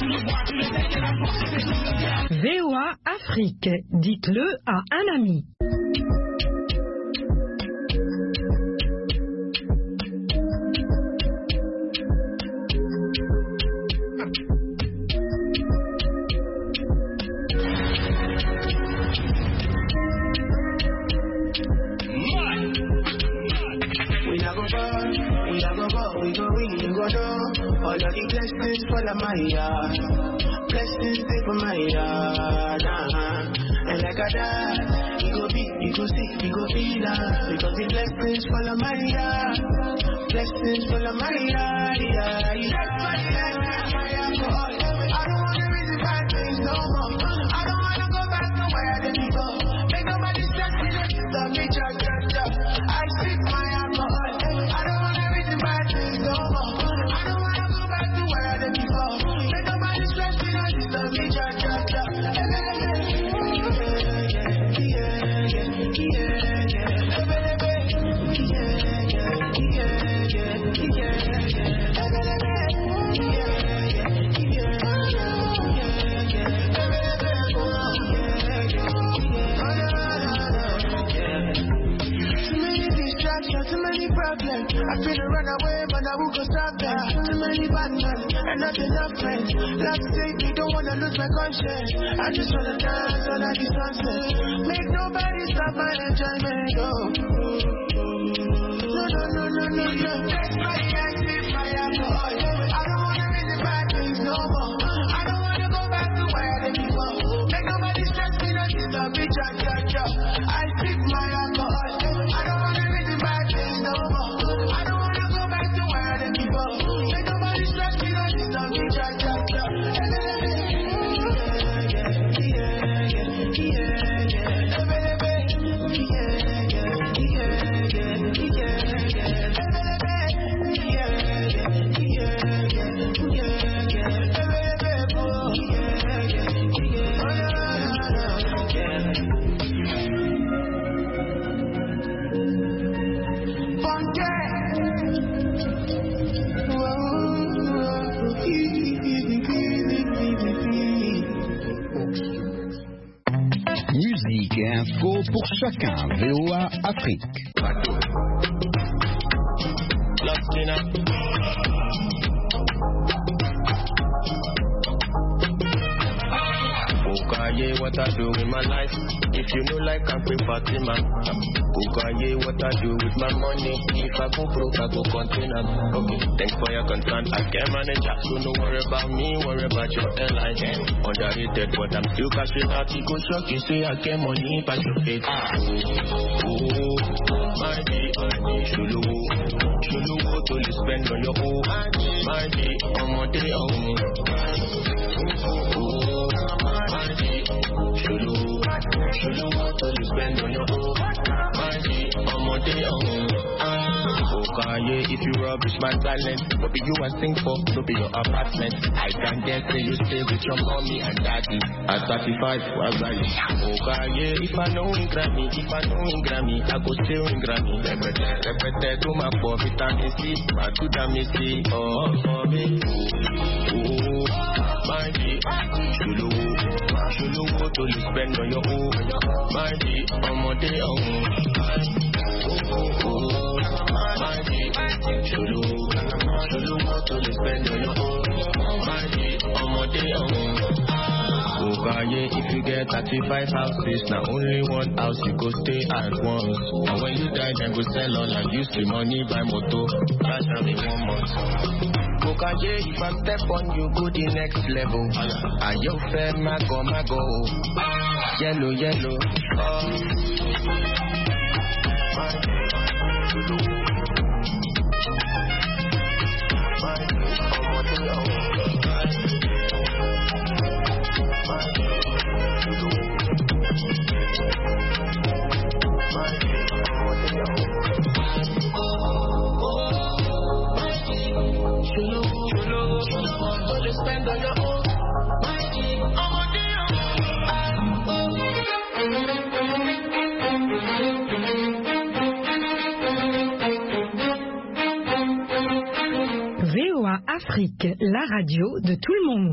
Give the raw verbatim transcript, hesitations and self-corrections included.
V O A Afrique, dites-le à un ami. All of the blessings full of my yard, blessings stay for my yard, uh-huh. And like a dad, you go be, you go see, you go feel that, because the blessings full of my yard, blessings full of my yard, yeah, yeah. That's my life, that's my alcohol. I don't wanna reason bad things no more. I don't wanna go back to where I did before. Make nobody stress me, this is the me, cha, cha, cha. I sip my alcohol. I don't wanna reason bad things no more. I feel to run away, but I won't go stop that. Too many bad men and not enough friends. Love save me, don't wanna lose my conscience. I just wanna dance under the sunset. Make nobody stop my enjoyment. Oh. No, no, no, no, no, no. That's why I sip my alcohol. I don't wanna read the bad things no more. I don't wanna go back to where I did before. Make nobody stress me, not in the bitch, I got you. I sip my alcohol. I don't wanna read the bad things no more. Musique et info pour chacun. V O A Afrique. Ukaye, what I do with my life. If you know like I pay Fatima. Ukaye, what I do with my money. If I go broke, I go container. Okay, thanks for your concern. I can manage that. So no worry about me, worry about your airline. Underrated, but I'm still cashing out. You go shock, you say I get money, but you pay. Oh, my G, Shulu, Shulu, what do you spend on your own? My G, on my day, oh, my G, Shulu, Shulu, what do you spend on your own? My G, on my day, oh, okay, if you rubbish my talent, what be you I sing for? To be your apartment. I can get say you stay with your mommy and daddy. At thirty-five, what's that? Okay, if I know in Grammy, if I know in Grammy, I go still in Grammy. Repete, repete to my poor vitamin C, I do the missy. Oh, for me, oh, my G, Shulu, Shulu, what do you spend on your own? My G, on my day, oh, oh, my G, Shulu, Shulu, what do you spend on your own? My G, on my day, oh. Ukaye, if you get thirty-five houses, now only one house you go stay at once. And when you die, then go sell all and use the money buy motor. Cash out in one month. Ukaye, if I step on you, go the next level. And you fair, mago, mago. Yellow, yellow. Oh. V O A Afrique, la radio de tout le monde.